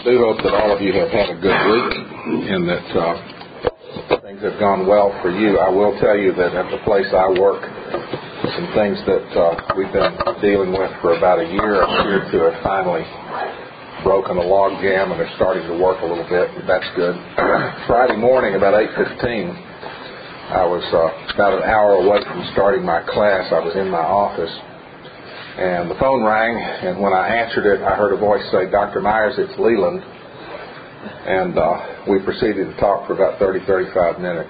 do hope that all of you have had a good week and that things have gone well for you. I will tell you that at the place I work, some things that we've been dealing with for about a year appear to have finally broken a log jam, and they're starting to work a little bit. That's good. Friday morning, about 8:15, I was about an hour away from starting my class. I was in my office, and the phone rang, and when I answered it, I heard a voice say, "Dr. Myers, it's Leland." And we proceeded to talk for about 35 minutes.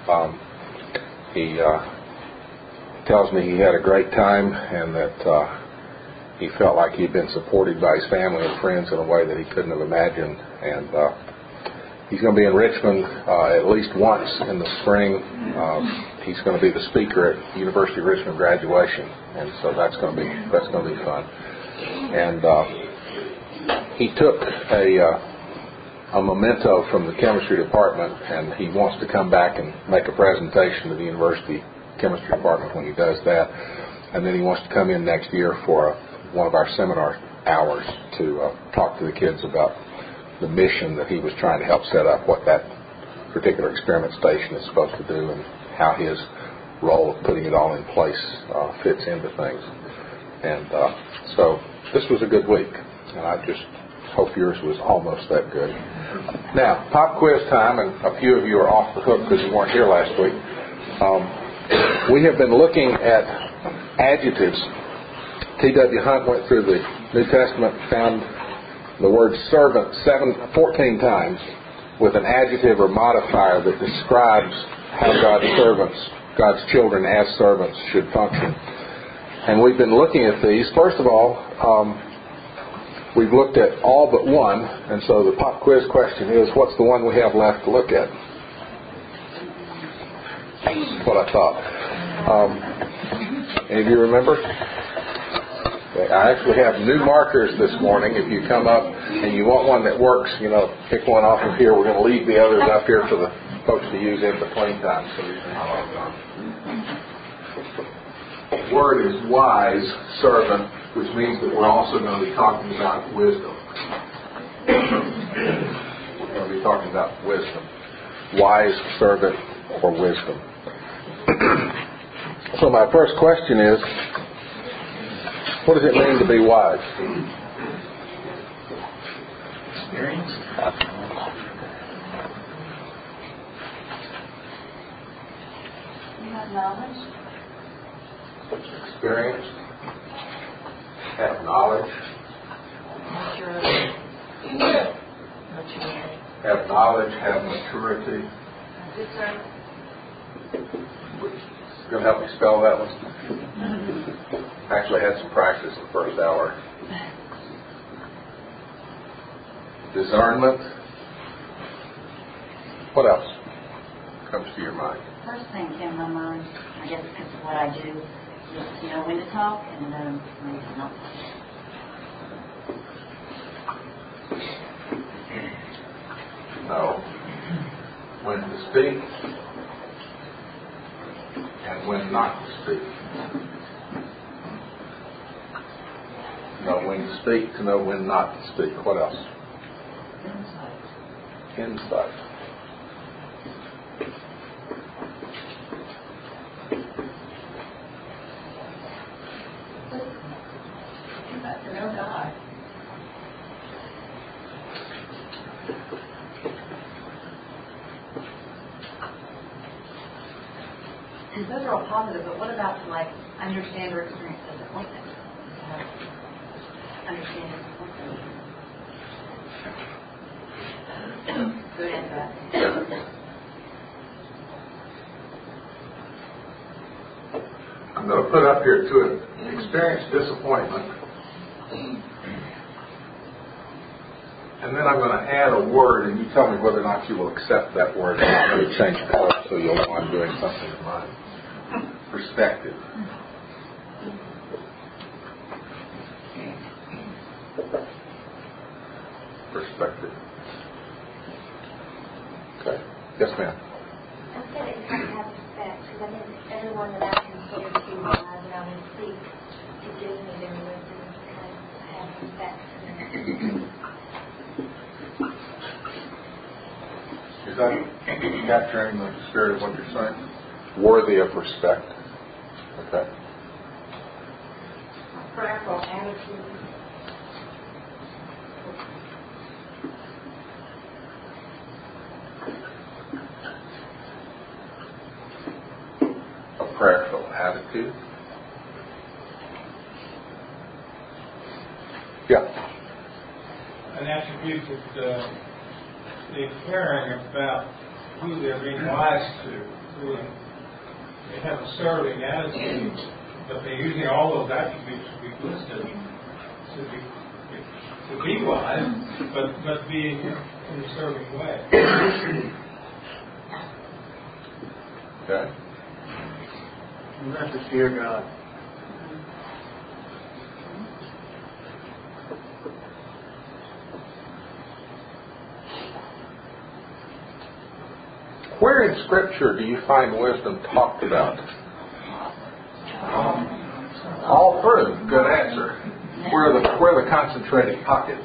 He tells me he had a great time and that he felt like he'd been supported by his family and friends in a way that he couldn't have imagined. And he's going to be in Richmond at least once in the spring. He's going to be the speaker at University of Richmond graduation, and so that's going to be fun. And he took a memento from the chemistry department, and he wants to come back and make a presentation to the university chemistry department when he does that. And then he wants to come in next year for one of our seminar hours to talk to the kids about the mission that he was trying to help set up, what that particular experiment station is supposed to do, and how his role of putting it all in place fits into things. And so this was a good week, and I just hope yours was almost that good. Now, pop quiz time, and a few of you are off the hook because you weren't here last week. We have been looking at adjectives. T.W. Hunt went through the New Testament, found the word servant 14 times with an adjective or modifier that describes how God's children as servants should function. And we've been looking at these. First of all, we've looked at all but one, and so the pop quiz question is, what's the one we have left to look at? That's what I thought. Any of you remember? Okay, I actually have new markers this morning. If you come up and you want one that works, pick one off of here. We're going to leave the others up here for the folks to use in between times. So these are not all done. The word is wise, servant, which means that we're also going to be talking about wisdom. We're going to be talking about wisdom. Wise servant or wisdom. So my first question is, what does it mean to be wise? Experience. You have knowledge. Experience. Have knowledge. Maturity. Have knowledge, have maturity. Discernment. Going to help me spell that one? Actually had some practice the first hour. Discernment. What else comes to your mind? First thing came to my mind, I guess because of what I do, is when to talk and when to not. No. When to speak and when not to speak. Know when to speak, to know when not to speak. What else? Insight. To know God. And those are all positive, but what about to understand or experience disappointment? Understand disappointment. Good and bad. I'm going to put up here to experience disappointment. And then I'm going to add a word, and you tell me whether or not you will accept that word. I'm going to change color so you'll know I'm doing something in mine. Perspective. Perspective. Okay. Yes, ma'am. I said it has to have respect, because I think everyone that I consider to be wise and I would speak to gives me their wisdom because I have respect for them. Is that capturing the spirit of what you're saying? Worthy of respect. Okay. Prayerful attitude. A prayerful attitude. Yeah. An attribute that they're caring about who they're being wise to. Who they have a serving attitude, but they're using all those attributes to be wisdom, to be wise, but be in a serving way. Okay. You have to fear God. Where in Scripture do you find wisdom talked about? All through. Good answer. Where are the concentrated pockets?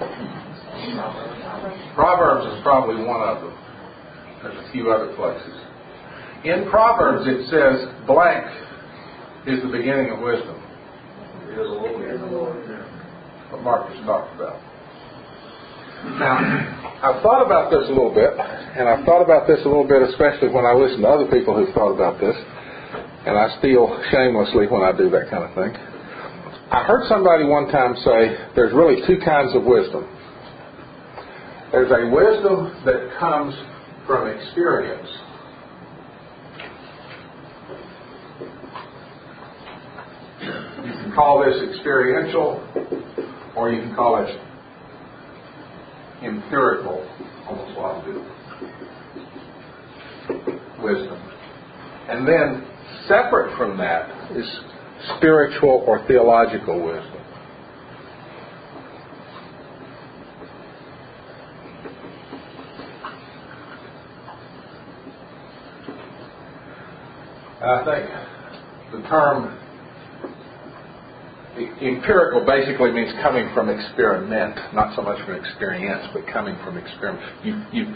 Proverbs is probably one of them. There's a few other places. In Proverbs it says, blank is the beginning of wisdom. What Marcus talked about. Now, I've thought about this a little bit, and I've thought about this a little bit especially when I listen to other people who've thought about this, and I steal shamelessly when I do that kind of thing. I heard somebody one time say there's really two kinds of wisdom. There's a wisdom that comes from experience. You can call this experiential, or you can call it empirical, almost like wisdom. And then, separate from that, is spiritual or theological wisdom. And I think the term empirical basically means coming from experiment, not so much from experience, but coming from experiment. You've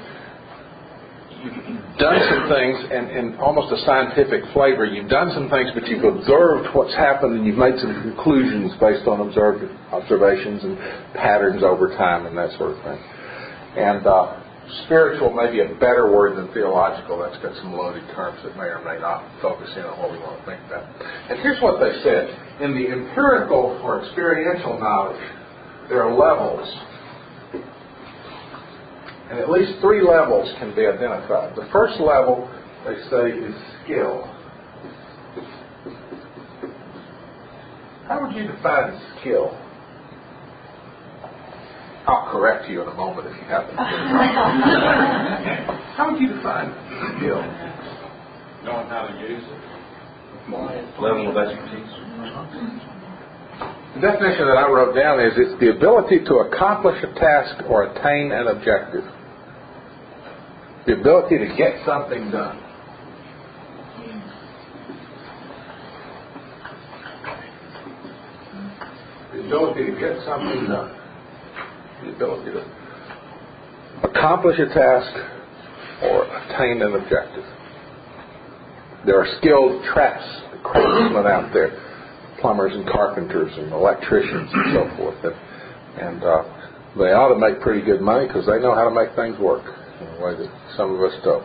done some things, and almost a scientific flavor. You've done some things, but you've observed what's happened, and you've made some conclusions based on observations and patterns over time, and that sort of thing. And spiritual may be a better word than theological. That's got some loaded terms that may or may not focus in on what we want to think about. And here's what they said. In the empirical or experiential knowledge, there are levels. And at least 3 levels can be identified. The first level, they say, is skill. How would you define skill? I'll correct you in a moment if you happen to get it wrong. How would you define skill? Knowing how to use it. Level of expertise. The definition that I wrote down is it's the ability to accomplish a task or attain an objective. The ability to get something done. The ability to get something done. The ability to accomplish a task or attain an objective. There are skilled craftsmen out there, plumbers and carpenters and electricians and so forth, and they ought to make pretty good money because they know how to make things work in a way that some of us don't.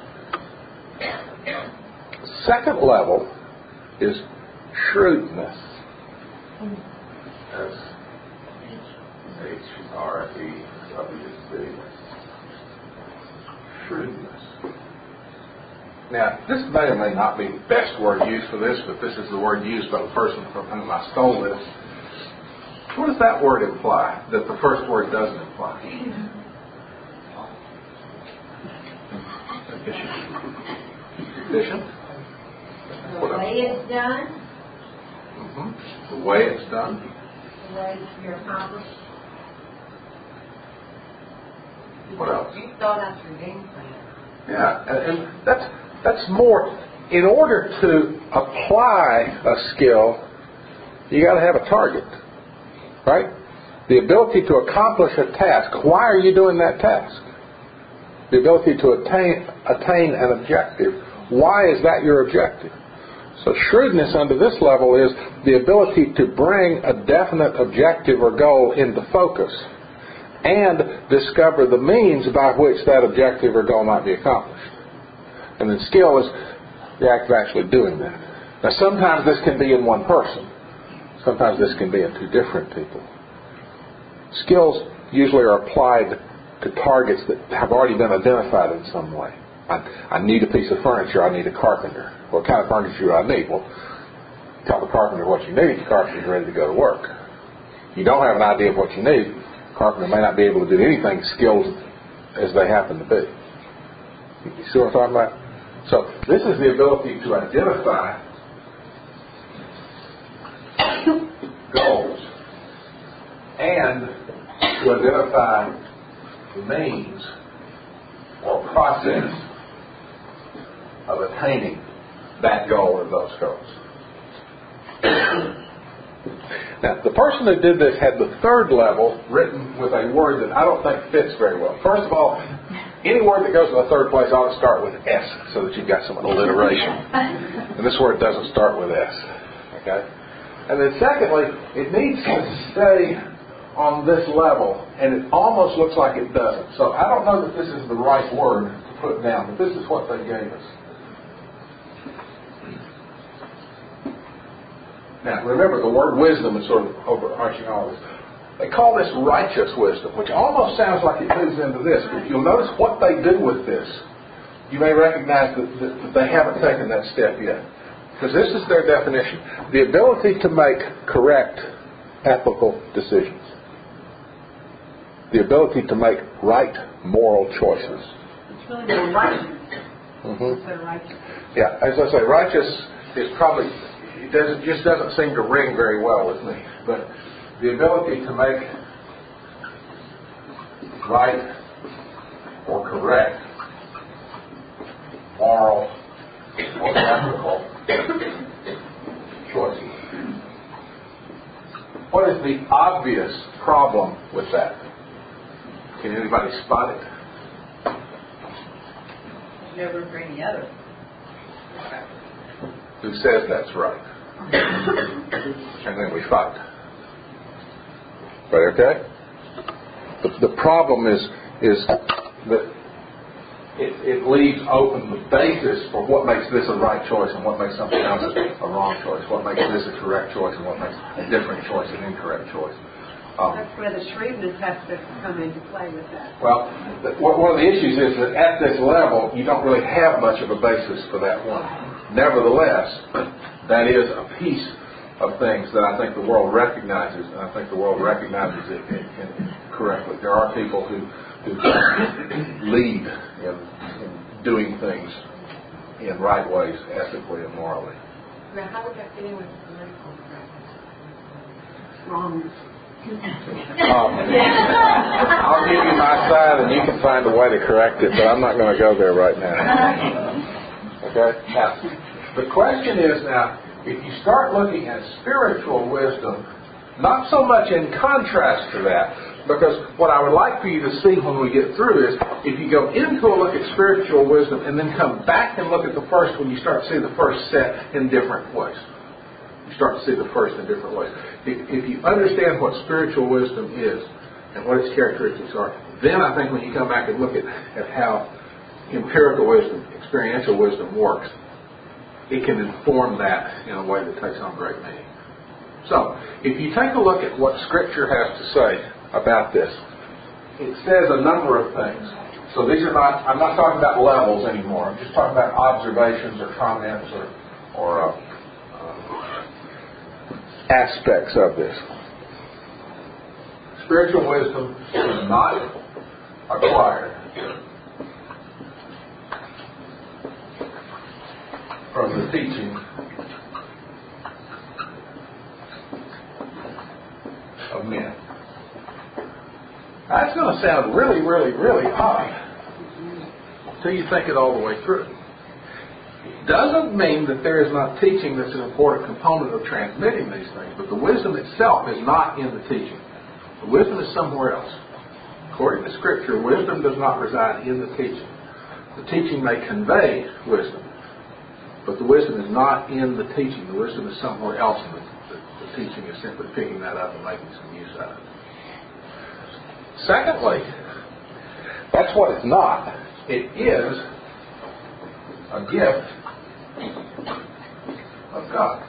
Second level is shrewdness. S-H-R-E-W-D. Shrewdness. Now, this may or may not be the best word used for this, but this is the word used by the person from whom I stole this. What does that word imply that the first word doesn't imply? Efficient. The way it's done. Mm-hmm. The way it's done. The way you're accomplished. What else? You thought out your game plan. Yeah, and that's more. In order to apply a skill, you got to have a target, right? The ability to accomplish a task. Why are you doing that task? the ability to attain an objective. Why is that your objective? So shrewdness under this level is the ability to bring a definite objective or goal into focus and discover the means by which that objective or goal might be accomplished. And then skill is the act of actually doing that. Now sometimes this can be in one person. Sometimes this can be in two different people. Skills usually are applied to targets that have already been identified in some way. I need a piece of furniture, I need a carpenter. What kind of furniture do I need? Well, tell the carpenter what you need, the carpenter's ready to go to work. You don't have an idea of what you need, the carpenter may not be able to do anything skilled as they happen to be. You see what I'm talking about? So this is the ability to identify goals and to identify the means or process of attaining that goal or those goals. Now, the person who did this had the third level written with a word that I don't think fits very well. First of all, any word that goes in the third place ought to start with S so that you've got some alliteration. And this word doesn't start with S. Okay? And then secondly, it needs to stay on this level, and it almost looks like it doesn't. So I don't know that this is the right word to put down, but this is what they gave us. Now, remember, the word wisdom is sort of overarching all this. They call this righteous wisdom, which almost sounds like it moves into this. But you'll notice what they do with this. You may recognize that they haven't taken that step yet. Because this is their definition. The ability to make correct ethical decisions. The ability to make right moral choices. It's really more righteous. Instead of righteous. Yeah, as I say, righteous is probably... It just doesn't seem to ring very well with me. But the ability to make right or correct, moral or ethical choices. What is the obvious problem with that? Can anybody spot it? Never for any other. Who says that's right? And then we fight. Right, okay? The problem is that it leaves open the basis for what makes this a right choice and what makes something else a wrong choice. What makes this a correct choice and what makes a different choice an incorrect choice. That's where the shrewdness has to come into play with that. Well, one of the issues is that at this level, you don't really have much of a basis for that one. Nevertheless, that is a piece of things that I think the world recognizes, and I think the world recognizes it correctly. There are people who lead in doing things in right ways, ethically and morally. Now, how would that fit in with political practice? Wrong. I'll give you my side and you can find a way to correct it, but I'm not going to go there right now. Okay? Now, the question is now, if you start looking at spiritual wisdom, not so much in contrast to that, because what I would like for you to see when we get through is, if you go into a look at spiritual wisdom and then come back and look at the first one, you start to see the first set in different ways. You start to see the first in different ways. If you understand what spiritual wisdom is and what its characteristics are, then I think when you come back and look at how empirical wisdom, experiential wisdom works, it can inform that in a way that takes on great meaning. So, if you take a look at what Scripture has to say about this, it says a number of things. So these are not, I'm not talking about levels anymore. I'm just talking about observations or comments or aspects of this. Spiritual wisdom is not acquired from the teaching of men. That's going to sound really, really, really odd until you think it all the way through. It doesn't mean that there is not teaching that's an important component of transmitting these things, but the wisdom itself is not in the teaching. The wisdom is somewhere else. According to Scripture, wisdom does not reside in the teaching. The teaching may convey wisdom, but the wisdom is not in the teaching. The wisdom is somewhere else in the teaching is simply picking that up and making some use of it. Secondly, that's what it's not. It is a gift of God.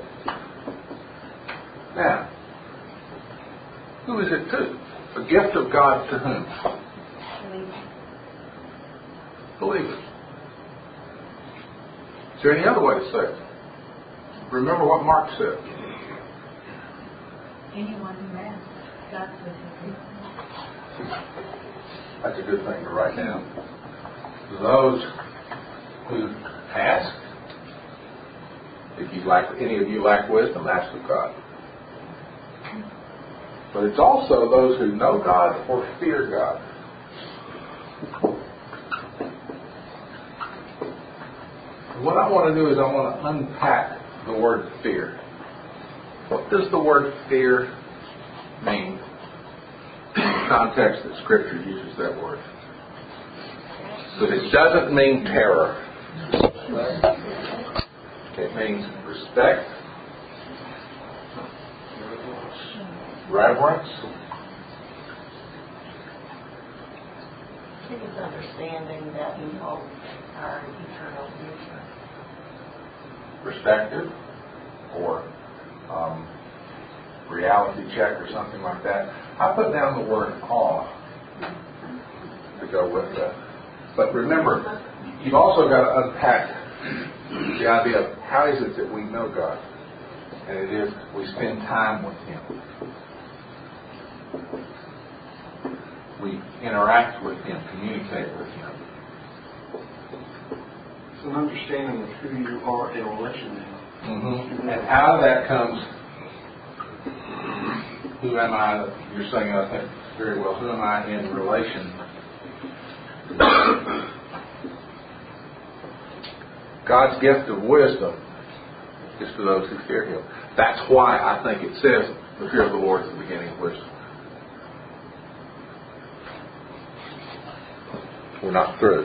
Now, who is it to? A gift of God to whom? Believers. Is there any other way to say it? Remember what Mark said. Anyone who asks, God will give. That's a good thing to write down. Those who ask, if you lack, any of you lack wisdom, ask of God. But it's also those who know God or fear God. What I want to do is I want to unpack the word fear. What does the word fear mean in the context that Scripture uses that word? So it doesn't mean terror. It means respect, reverence. I think it's understanding that we hold our eternal future. Perspective or reality check or something like that. I put down the word awe to go with that. But remember, you've also got to unpack the idea of how is it that we know God? And it is we spend time with Him. We interact with Him, communicate with Him. It's an understanding of who you are in relation to Him. Mm-hmm. And out of that comes, who am I? You're saying, I think very well, who am I in relation to? God's gift of wisdom is to those who fear Him. That's why I think it says the fear of the Lord is the beginning of wisdom. We're not through.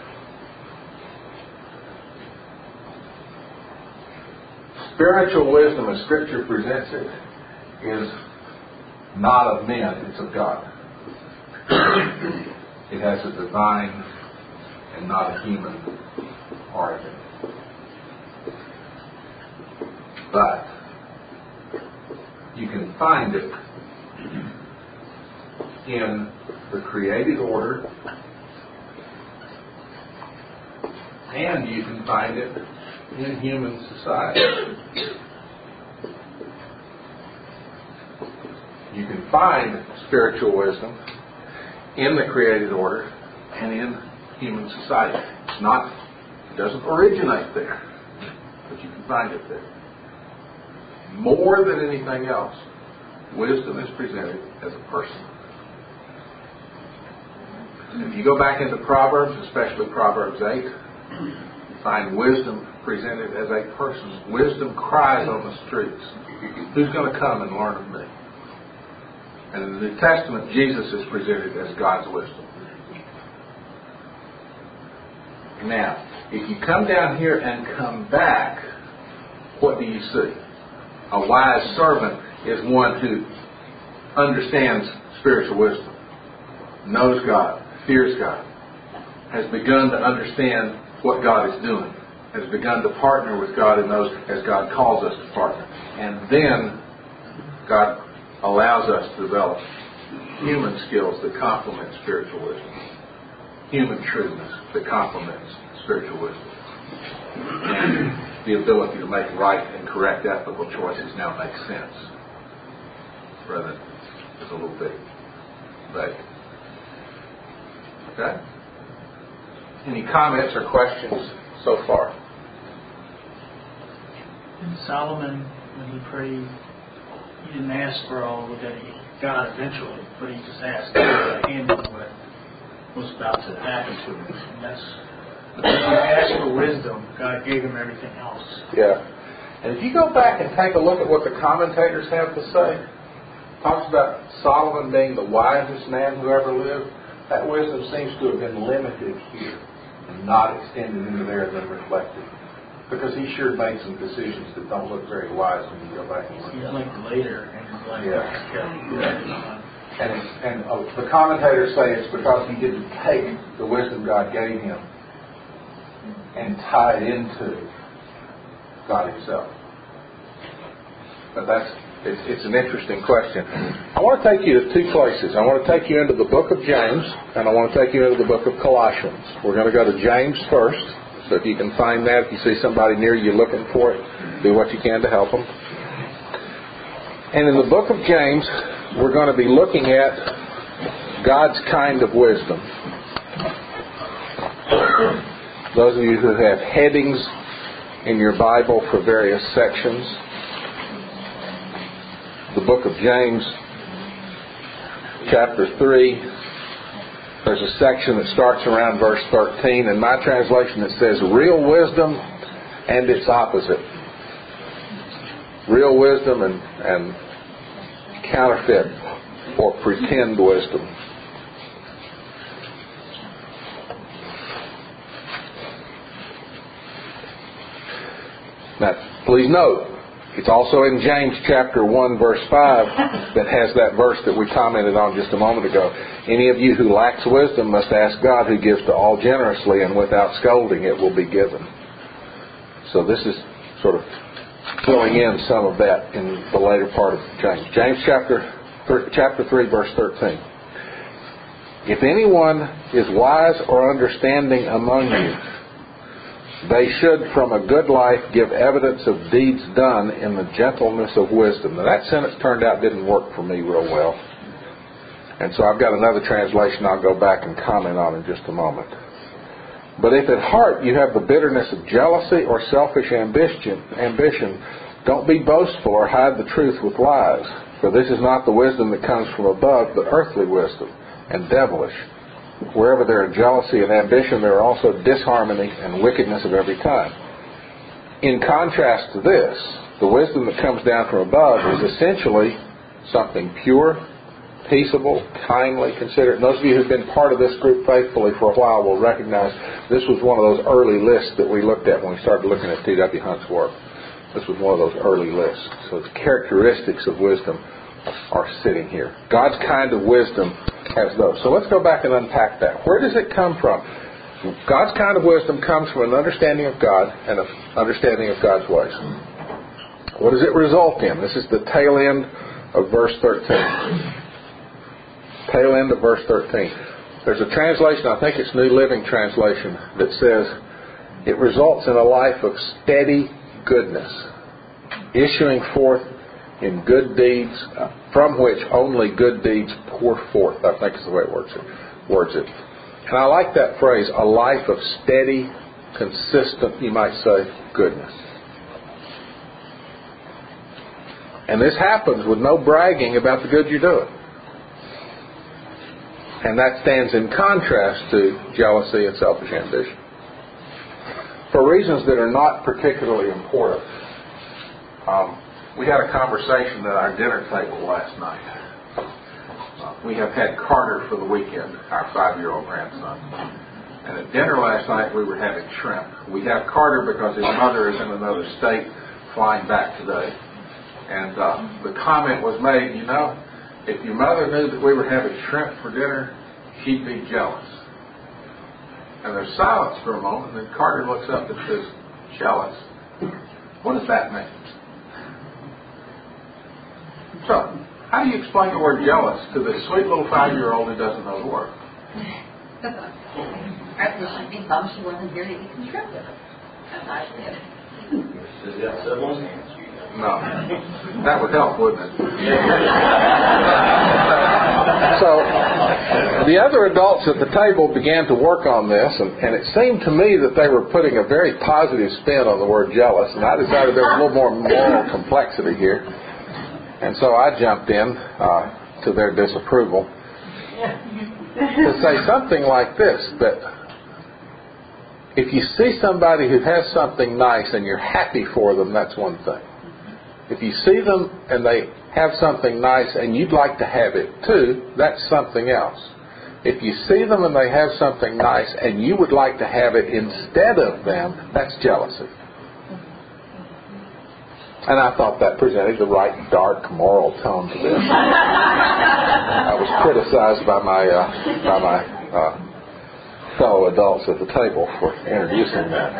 Spiritual wisdom, as Scripture presents it, is not of men, it's of God. It has a divine and not a human origin. But you can find it in the created order, and you can find it in human society. You can find spiritual wisdom in the created order and in human society. It doesn't originate there, but you can find it there. More than anything else, wisdom is presented as a person. If you go back into Proverbs, especially Proverbs 8, you find wisdom presented as a person. Wisdom cries on the streets, who's going to come and learn of me? And in the New Testament, Jesus is presented as God's wisdom. Now, if you come down here and come back, what do you see? A wise servant is one who understands spiritual wisdom, knows God, fears God, has begun to understand what God is doing, has begun to partner with God in those as God calls us to partner. And then God allows us to develop human skills that complement spiritual wisdom, human truths that complements spiritual wisdom, and the ability to make right and correct ethical choices now makes sense, rather than just a little bit vague. Okay? Any comments or questions so far? And Solomon, when he prayed, he didn't ask for all that he got eventually, but he just asked to handle what was about to happen to him. And that's, when he asked for wisdom, God gave him everything else. Yeah. And if you go back and take a look at what the commentators have to say, talks about Solomon being the wisest man who ever lived. That wisdom seems to have been limited here and not extended into there and then reflected. Because he sure made some decisions that don't look very wise when you go back and look at them. Like later, and like And the commentators say it's because he didn't take the wisdom God gave him and tie it into God himself. But it's an interesting question. I want to take you to two places. I want to take you into the book of James, and I want to take you into the book of Colossians. We're going to go to James first. So if you can find that, if you see somebody near you looking for it, do what you can to help them. And in the book of James, we're going to be looking at God's kind of wisdom. Those of you who have headings in your Bible for various sections, the book of James, chapter 3, there's a section that starts around verse 13. In my translation it says, real wisdom and its opposite. Real wisdom and counterfeit or pretend wisdom. Now, please note, it's also in James chapter 1 verse 5 that has that verse that we commented on just a moment ago. Any of you who lacks wisdom must ask God, who gives to all generously and without scolding, it will be given. So this is sort of filling in some of that in the later part of James. James chapter 3 verse 13. If anyone is wise or understanding among you, they should from a good life give evidence of deeds done in the gentleness of wisdom. Now that sentence turned out didn't work for me real well. And so I've got another translation I'll go back and comment on in just a moment. But if at heart you have the bitterness of jealousy or selfish ambition, don't be boastful or hide the truth with lies. For this is not the wisdom that comes from above, but earthly wisdom and devilish. Wherever there are jealousy and ambition, there are also disharmony and wickedness of every kind. In contrast to this, the wisdom that comes down from above is essentially something pure, peaceable, kindly, considerate. And those of you who've been part of this group faithfully for a while will recognize this was one of those early lists that we looked at when we started looking at T.W. Hunt's work. This was one of those early lists. So the characteristics of wisdom are sitting here. God's kind of wisdom has those. So let's go back and unpack that. Where does it come from? God's kind of wisdom comes from an understanding of God and an understanding of God's ways. What does it result in? This is the tail end of verse 13. Tail end of verse 13. There's a translation, I think it's New Living Translation, that says, it results in a life of steady goodness, issuing forth in good deeds, from which only good deeds pour forth. I think is the way it words it. And I like that phrase, a life of steady, consistent, you might say, goodness. And this happens with no bragging about the good you're doing. And that stands in contrast to jealousy and selfish ambition. For reasons that are not particularly important, we had a conversation at our dinner table last night. We have had Carter for the weekend, our 5-year-old grandson. And at dinner last night we were having shrimp. We have Carter because his mother is in another state flying back today. And the comment was made, you know, if your mother knew that we were having shrimp for dinner, she'd be jealous. And there's silence for a moment, and then Carter looks up and says, jealous? What does that mean? So, how do you explain the word jealous to this sweet little 5-year-old who doesn't know the word? I think Mom, she wasn't here to eat some shrimp with us. That's how I did. No. That would help, wouldn't it? So, the other adults at the table began to work on this, and it seemed to me that they were putting a very positive spin on the word jealous, and I decided there was a little more moral complexity here. And so I jumped in to their disapproval to say something like this, that if you see somebody who has something nice and you're happy for them, that's one thing. If you see them and they have something nice and you'd like to have it too, that's something else. If you see them and they have something nice and you would like to have it instead of them, that's jealousy. And I thought that presented the right dark moral tone to this. I was criticized by my fellow adults at the table for introducing that.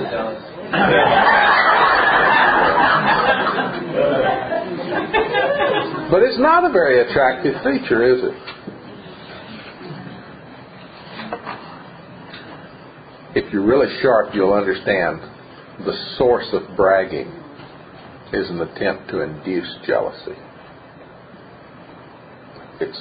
But it's not a very attractive feature, is it? If you're really sharp, you'll understand the source of bragging is an attempt to induce jealousy. It's,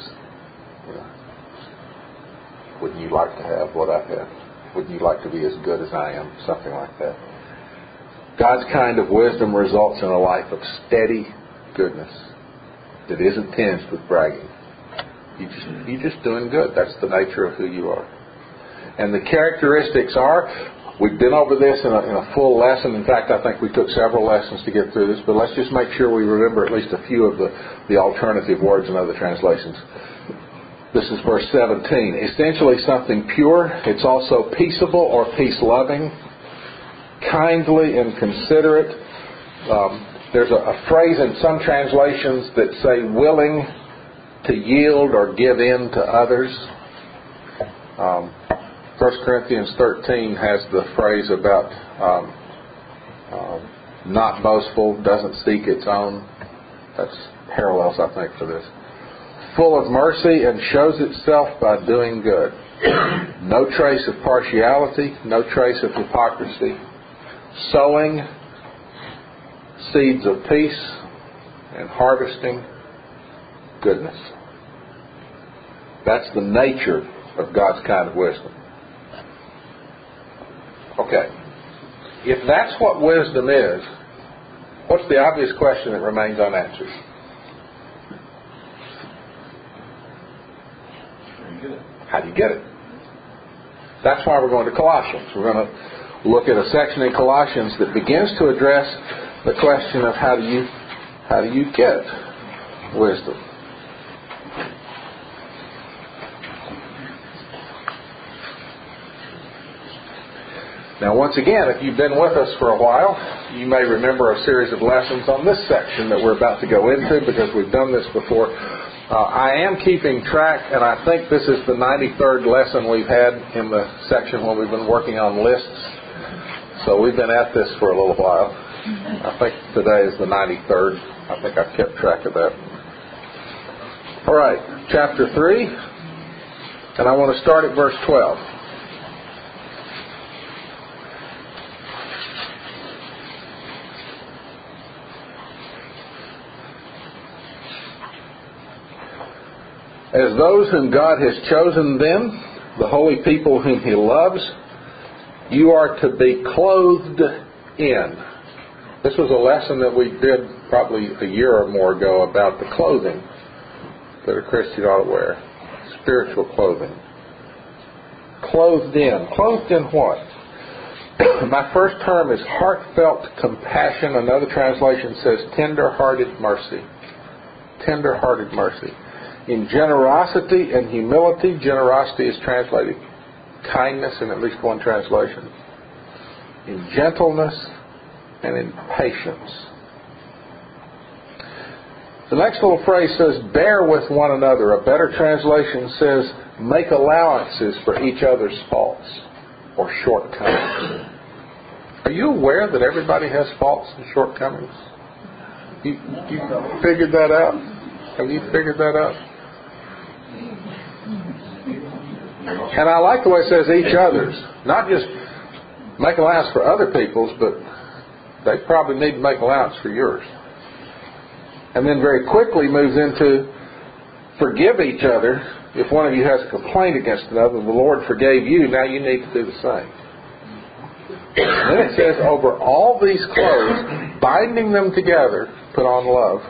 wouldn't you like to have what I have? Wouldn't you like to be as good as I am? Something like that. God's kind of wisdom results in a life of steady goodness that isn't tinged with bragging. You're just doing good. That's the nature of who you are. And the characteristics are, we've been over this in a full lesson. In fact, I think we took several lessons to get through this, but let's just make sure we remember at least a few of the alternative words in other translations. This is verse 17. Essentially something pure. It's also peaceable or peace-loving, kindly and considerate. There's a phrase in some translations that say willing to yield or give in to others. 1 Corinthians 13 has the phrase about not boastful, doesn't seek its own. That's parallels, I think, for this. Full of mercy and shows itself by doing good. No trace of partiality, no trace of hypocrisy. Sowing seeds of peace and harvesting goodness. That's the nature of God's kind of wisdom. Okay. If that's what wisdom is, what's the obvious question that remains unanswered? How do you get it? That's why we're going to Colossians. We're going to look at a section in Colossians that begins to address the question of how do you get wisdom. Now, once again, if you've been with us for a while, you may remember a series of lessons on this section that we're about to go into because we've done this before. I am keeping track, and I think this is the 93rd lesson we've had in the section when we've been working on lists. So we've been at this for a little while. I think today is the 93rd. I think I've kept track of that. All right, chapter 3, and I want to start at verse 12. As those whom God has chosen then, the holy people whom He loves, you are to be clothed in. This was a lesson that we did probably a year or more ago about the clothing that a Christian ought to wear. Spiritual clothing. Clothed in. Clothed in what? My first term is heartfelt compassion. Another translation says tender-hearted mercy. Tender-hearted mercy. In generosity and humility, generosity is translated kindness in at least one translation. In gentleness and in patience. The next little phrase says, bear with one another. A better translation says, make allowances for each other's faults or shortcomings. Are you aware that everybody has faults and shortcomings? You figured that out? Have you figured that out? And I like the way it says each other's. Not just make allowance for other people's, but they probably need to make allowance for yours. And then very quickly moves into forgive each other. If one of you has a complaint against another, the Lord forgave you, now you need to do the same. And then it says, over all these clothes, binding them together, put on love.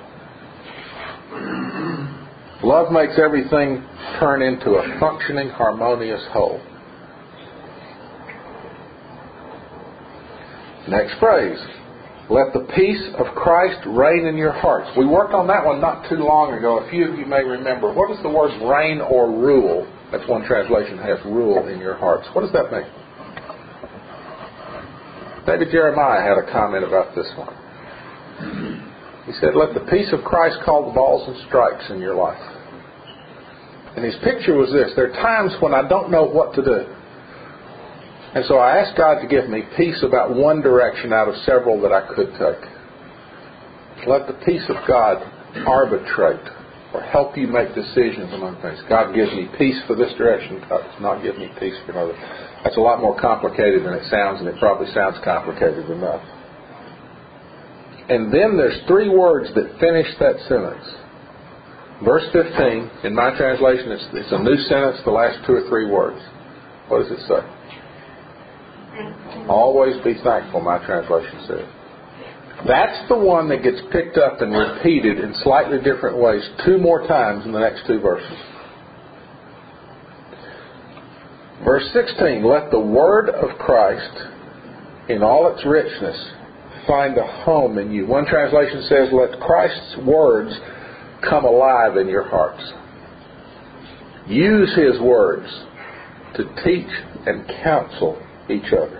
Love makes everything turn into a functioning, harmonious whole. Next phrase. Let the peace of Christ reign in your hearts. We worked on that one not too long ago. A few of you may remember. What does the word reign or rule? That's one translation has rule in your hearts. What does that mean? David Jeremiah had a comment about this one. He said, let the peace of Christ call the balls and strikes in your life. And his picture was this. There are times when I don't know what to do. And so I asked God to give me peace about one direction out of several that I could take. Let the peace of God arbitrate or help you make decisions among things. God gives me peace for this direction. God does not give me peace for another. That's a lot more complicated than it sounds, and it probably sounds complicated enough. And then there's 3 words that finish that sentence. Verse 15, in my translation, it's a new sentence, the last 2 or 3 words. What does it say? Always be thankful, my translation says. That's the one that gets picked up and repeated in slightly different ways 2 more times in the next 2 verses. Verse 16, let the word of Christ in all its richness find a home in you. One translation says, let Christ's words come alive in your hearts. Use His words to teach and counsel each other.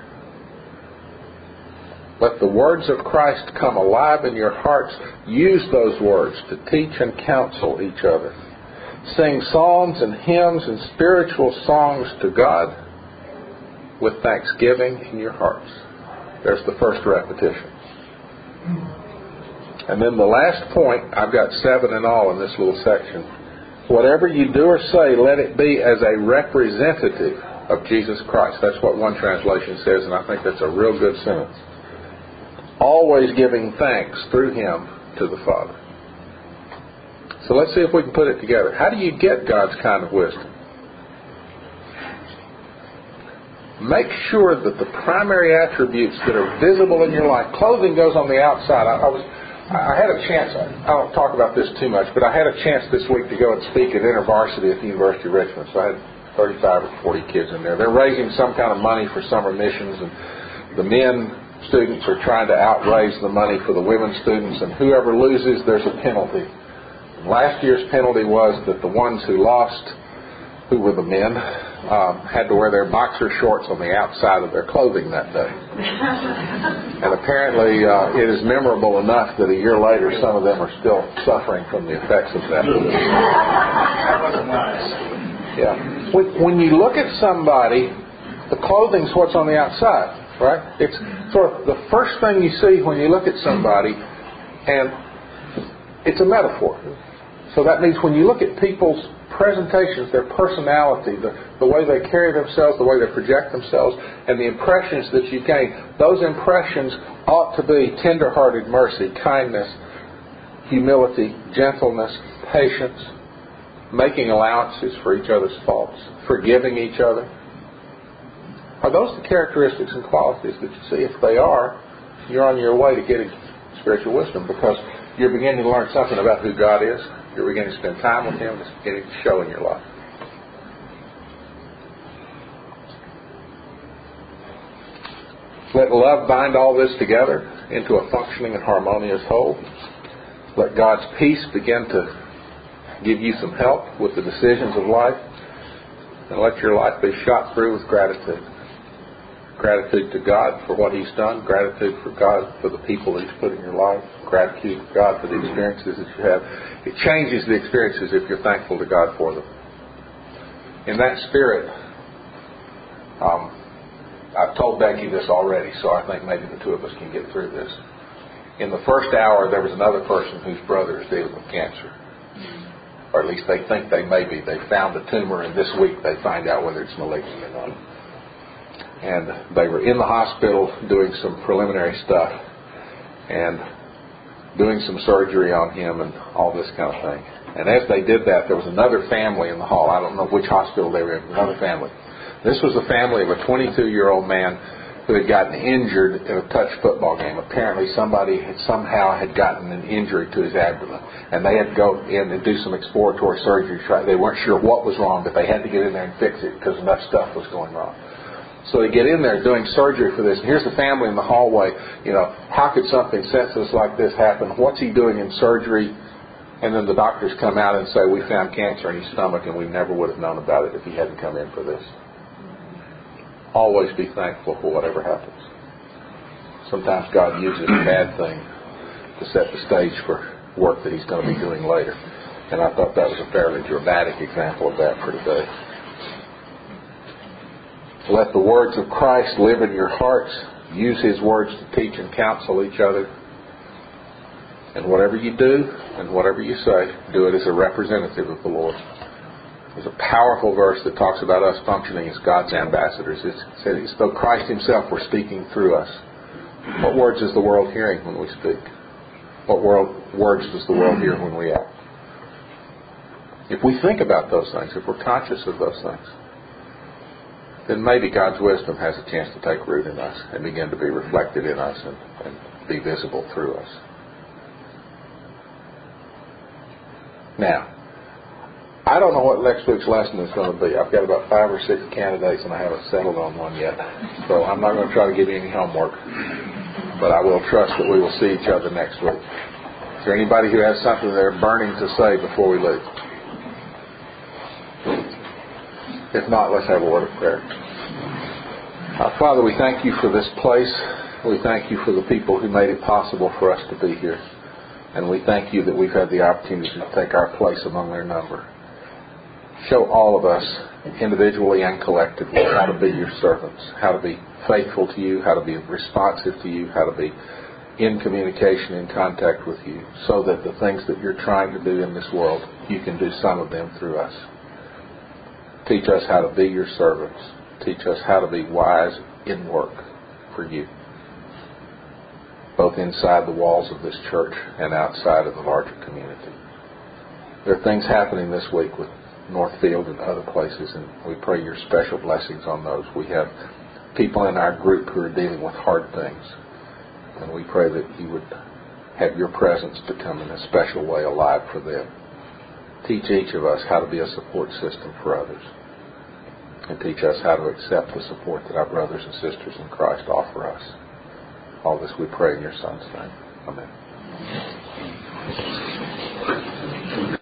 Let the words of Christ come alive in your hearts. Use those words to teach and counsel each other. Sing psalms and hymns and spiritual songs to God with thanksgiving in your hearts. There's the first repetition. And then the last point, I've got 7 in all in this little section. Whatever you do or say, let it be as a representative of Jesus Christ. That's what one translation says, and I think that's a real good sentence. Always giving thanks through Him to the Father. So let's see if we can put it together. How do you get God's kind of wisdom? Make sure that the primary attributes that are visible in your life, clothing goes on the outside. I had a chance, I don't talk about this too much, but I had a chance this week to go and speak at InterVarsity at the University of Richmond. So I had 35 or 40 kids in there. They're raising some kind of money for summer missions, and the men students are trying to outraise the money for the women students, and whoever loses, there's a penalty. And last year's penalty was that the ones who lost, who were the men, had to wear their boxer shorts on the outside of their clothing that day. And apparently it is memorable enough that a year later some of them are still suffering from the effects of that. That wasn't nice. Yeah. When you look at somebody, the clothing's what's on the outside, right? It's sort of the first thing you see when you look at somebody, and it's a metaphor. So that means when you look at people's presentations, their personality, the way they carry themselves, the way they project themselves, and the impressions that you gain, those impressions ought to be tender-hearted mercy, kindness, humility, gentleness, patience, making allowances for each other's faults, forgiving each other. Are those the characteristics and qualities that you see? If they are, you're on your way to getting spiritual wisdom, because you're beginning to learn something about who God is. You're beginning to spend time with Him. It's beginning to show in your life. Let love bind all this together into a functioning and harmonious whole. Let God's peace begin to give you some help with the decisions of life. And let your life be shot through with gratitude. Gratitude to God for what He's done. Gratitude for God for the people He's put in your life. Gratitude to God for the experiences that you have. It changes the experiences if you're thankful to God for them. In that spirit, I've told Becky this already, so I think maybe the 2 of us can get through this. In the first hour, there was another person whose brother is dealing with cancer. Or at least they think they may be. They found a tumor, and this week they find out whether it's malignant or not. And they were in the hospital doing some preliminary stuff and doing some surgery on him and all this kind of thing. And as they did that, there was another family in the hall. I don't know which hospital they were in, another family. This was the family of a 22-year-old man who had gotten injured in a touch football game. Apparently somebody somehow had gotten an injury to his abdomen, and they had to go in and do some exploratory surgery. They weren't sure what was wrong, but they had to get in there and fix it because enough stuff was going wrong. So they get in there doing surgery for this. And here's the family in the hallway. How could something senseless like this happen? What's he doing in surgery? And then the doctors come out and say, we found cancer in his stomach and we never would have known about it if he hadn't come in for this. Always be thankful for whatever happens. Sometimes God uses a bad thing to set the stage for work that He's going to be doing later. And I thought that was a fairly dramatic example of that for today. Let the words of Christ live in your hearts. Use His words to teach and counsel each other. And whatever you do and whatever you say, do it as a representative of the Lord. There's a powerful verse that talks about us functioning as God's ambassadors. It says, as though Christ Himself were speaking through us. What words is the world hearing when we speak? What words does the world hear when we act? If we think about those things, if we're conscious of those things, then maybe God's wisdom has a chance to take root in us and begin to be reflected in us and be visible through us. Now, I don't know what next week's lesson is going to be. I've got about 5 or 6 candidates and I haven't settled on one yet. So I'm not going to try to give you any homework. But I will trust that we will see each other next week. Is there anybody who has something they're burning to say before we leave? If not, let's have a word of prayer. Father, we thank You for this place. We thank You for the people who made it possible for us to be here. And we thank You that we've had the opportunity to take our place among their number. Show all of us, individually and collectively, how to be Your servants, how to be faithful to You, how to be responsive to You, how to be in communication, in contact with You, so that the things that You're trying to do in this world, You can do some of them through us. Teach us how to be Your servants. Teach us how to be wise in work for You, both inside the walls of this church and outside of the larger community. There are things happening this week with Northfield and other places, and we pray Your special blessings on those. We have people in our group who are dealing with hard things, and we pray that You would have Your presence become in a special way alive for them. Teach each of us how to be a support system for others, and teach us how to accept the support that our brothers and sisters in Christ offer us. All this we pray in Your Son's name. Amen.